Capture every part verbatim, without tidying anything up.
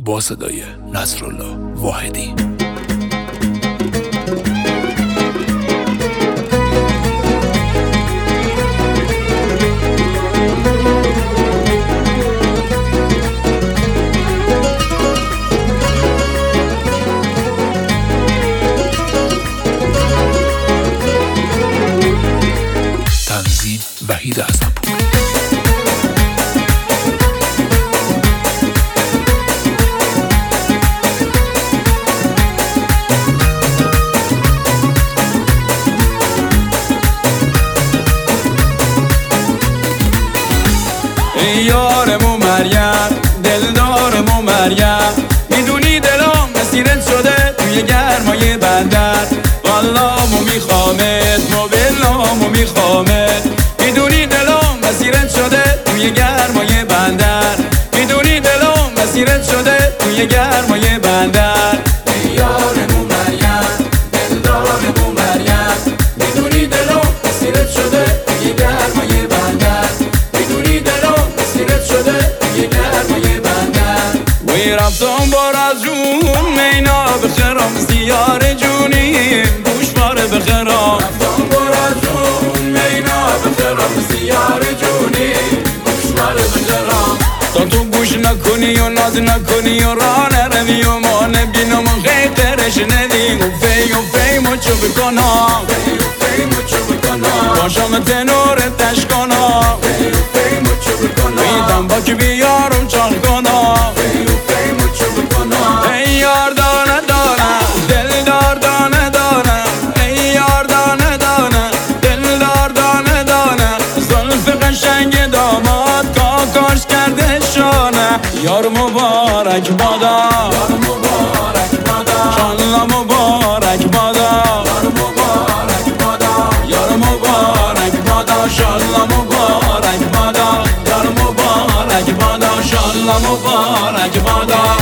با صدای نصرالله واحدی. تنظیم وحید حسن‌پور. یارمو مریم، دلدارمو مریم، میدونی دلم مسیرت شده توی گرمای بندر. والامو میخوامت، موبیلامو میخوامت، میدونی دلم مسیرت شده توی گرمای بندر. میدونی دلم مسیرت شده توی گرمای بندر. یارمو مریم، دلدارمو مریم، میدونی دلم مسیرت شده توی گرمای بندر. میدونی دلم مسیرت شده توی گرمای بندر. وی رفتم با رزون مینا بخرم زیار جونیم گوشواره بخرم. رفتم با رزون مینا بخرم زیار جونیم گوشواره بخرم. تا تو گوش نکنی و ناز نکنی و راه نروی و ما نبینم و خیطرش ندی و فی و فی مچو بکنم، فی و فی مچو بکنم، باشم تنورت تش کنم، فی و فی مچو بکنم، بیدم با که بیارم چال کنم، فی و فی مچو بکنم. ای یار دانه دانه دلدار دانه دانه، ای یار دانه دانه دلدار دانه دانه، زلف قشنگ داماد کاکاش کرده شانه. یار مبارک بادا، یار مبارک بادا، شانلا مبارک بادا، یار مبارک بادا، یار مبارک بادا، شانلا مبارک بادا، یار مبارک بادا، شانلا مبارک بادا.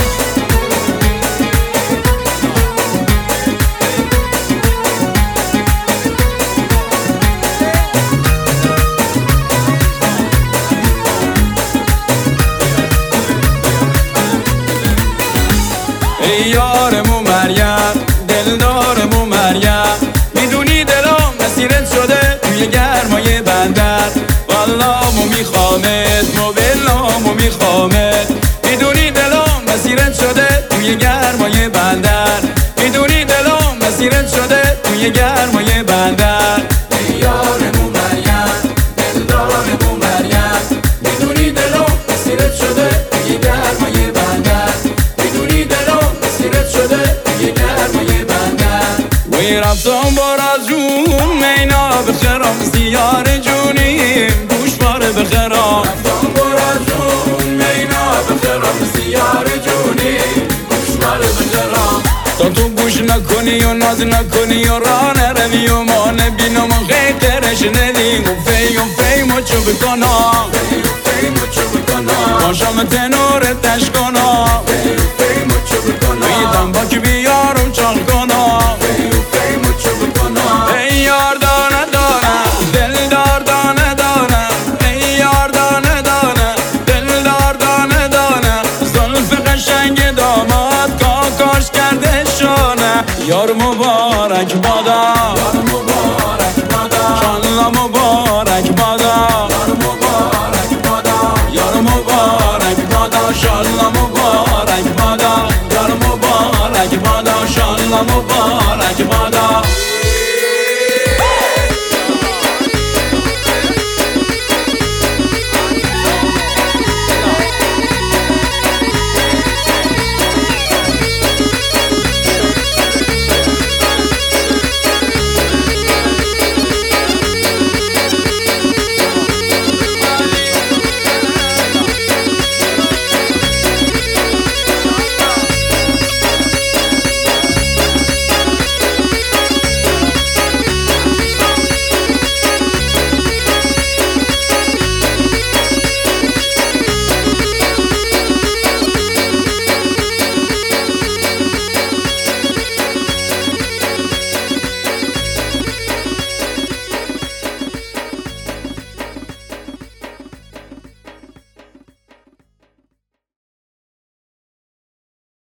ای یارمو مریم، دلدارمو مریم، میدونی دلم مسیرت شده توی گرمای بندر. والامو میخوامت، موبیلامو میخوامت، میدونی دلم مسیرت شده توی گرمای بندر. میدونی دلم مسیرت شده توی گرمای بندر. ای یارمو مریم، دلدارمو مریم، میدونی دلم مسیرت شده توی گرمای بندر. میدونی دلم مسیرت شده توی گرمای بندر. وی رفتم با رزون مینا بخرم زیار جونیم گوشواره بخرم. رفتم با رزون مینا بخرم زیار جونیم گوشواره بخرم. تا تو گوش نکنی و ناز نکنی و راه نروی و ما نبینم و خیطرش ندی و فی و فی مچو بکنم، فی و فی مچو بکنم، باشم تنورت تش کنم، فی و فی مچو بکنم، بیدم با که بیارم چال کنم، فی و فی مچو بکنم. ای یار دانه دانه دلدار دانه دانه، ای یار دانه دانه دلدار دانه دانه، زلف قشنگ داماد کاکاش کرده شانه. یار مبارک بادا، یار مبارک